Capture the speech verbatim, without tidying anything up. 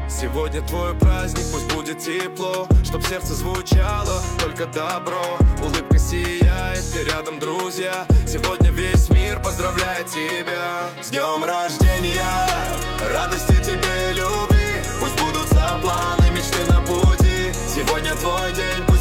Сегодня твой праздник, пусть будет тепло, чтоб сердце звучало только добро. Улыбка сияет, ты рядом, друзья. Сегодня весь мир поздравляет тебя. С днем рождения, радости тебе и любви. Пусть будут планы, мечты на пути. Сегодня твой день.